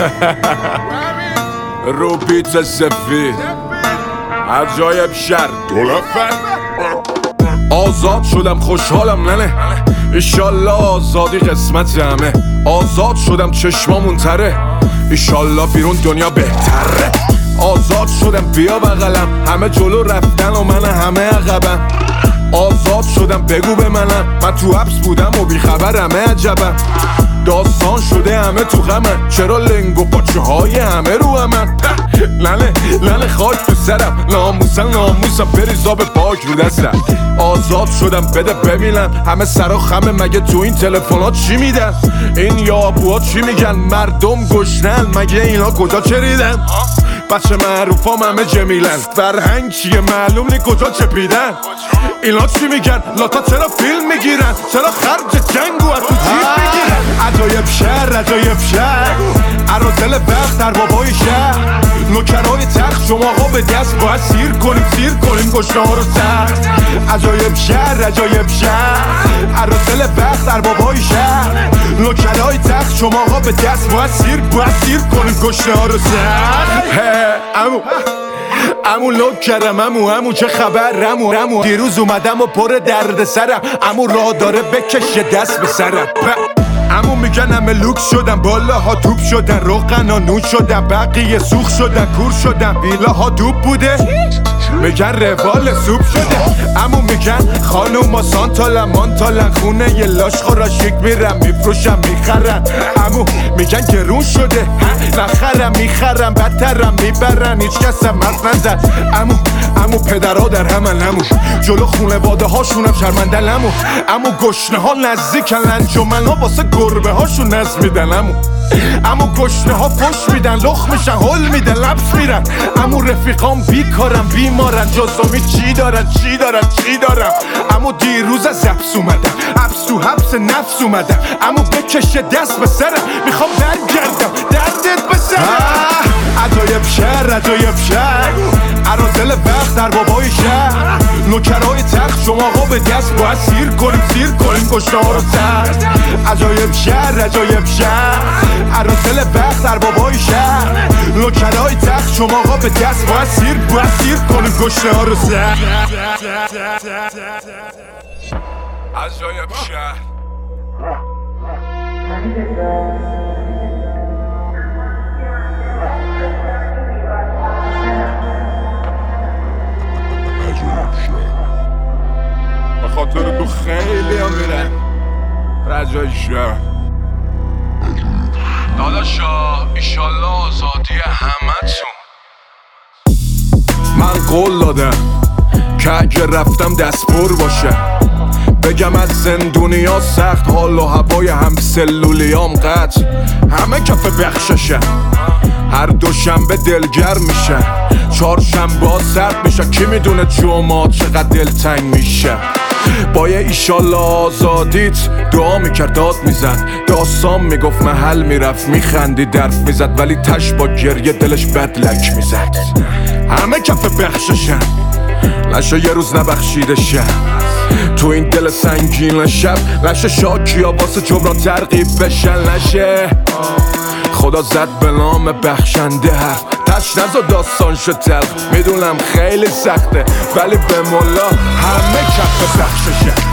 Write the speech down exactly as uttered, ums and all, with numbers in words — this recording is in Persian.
رو بیت سفید عجایب شر دولفن آزاد شدم خوشحالم ننه ایشالله آزادی قسمت همه آزاد شدم چشمامون تره ایشالله بیرون دنیا بهتره آزاد شدم بیا بغلم همه جلو رفتن و من همه عقبم آزاد شدم بگو به منم من تو حبس بودم و بیخبرمه عجبم داستان شده همه تو غمن چرا لنگ و پاچه های همه رو همن لنه لنه خاک تو سرم ناموسن ناموسم بریزا به پاک رو دستم آزاد شدم بده ببینم همه سرا خمه مگه تو این تلفنات چی میدن این یابوها چی میگن مردم گشنن مگه اینا کجا چریدن بچه معروفام همه جمیلن فرهنگ چیه معلوم نی کجا چپیدن اینا چی میگن لاتا چرا فیلم میگیرن چرا خرج جنگو از تو جیب میگیرن عجایب شهر عجایب شهر عرازل وقت در بابای شهر نوکرهای تخت شما ها به دست باید سیر کنیم سیر کنیم گشنه ها رو سخت عجایب شهر عجایب شهر عرازل وقت در بابای شهر نوکرهای تخت شما ها به دست باید سیر باید سیر کنیم گشنه ها رو سخت امو امو لوک کردم امو امو چه خبر امو امو دیروز اومدم و پر درد سرم امو راه داره بکشه دست به سرم امو میگن همه لوکس شدن بالاها توپ شدن روغن ها نون شدن بقیه سوخ شدن کور شدن ویلاها دوب بوده میگن روال سوپ شده امو میگن خانوما سانتالن مانتالن خونه یه لاش خورا شک میرم میفروشم میخرن امو میگن گرون شده نخرم میخرم بدترم میبرن هیچ کس هم حرف نزد امو امو پدرها در همن امو جلو خونواده هاشونم شرمندن امو امو گشنه ها نزدیکن انجمن ها واسه گربه هاشون نز میدن امو امو گشنه ها فش میدن لخ میشن هل میدن لبس میرن امو رفیقام بیکارم بیمارن جزامی چی دارن چی دارن چی دارن امو دیروز از حبس اومدم حبس تو حبس نفس اومدم امو بکشه دست به سرم میخوام برگردم دردت به سرم عجایب شهر عجایب شهر عرازل وقت در بابای شهر نوکرهای تخت شما ها به دست باید سیر کنیم سیر کنیم گشنه ها رو سخت عجایب شهر عجایب شهر عرازل وقت در بابای شهر نوکرهای تخت شما ها به دست باید سیر باید سیر کنیم گشنه ها رو سخت عجایب شهر به خاطر تو خیلی هم میرن رجای شهر داداشا ایشالله آزادی همتون من قول دادم که اگه رفتم دست پر باشه بگم از زندونیا سخت حال و هوای هم سلولیام قطع همه کف بخششه هر دوشنبه دلگرم میشه چهارشنبه ها سرد میشه کی میدونه جمعه چقدر دلتنگ میشه با یه ایشالله آزادیت دعا میکرد داد میزد داستان میگفت محل میرفت میخندی درف میزد ولی تش با گریه دلش بدلک میزد همه کف بخششن نشه یه روز نبخشیده شه تو این دل سنگین شب نشه شاکیا واسه جبران ترغیب بشن نشه خدا زد به نام بخشنده حرف تش نزا داستان شد تلخ میدونم خیلی سخته ولی به مولا همه کف بخششه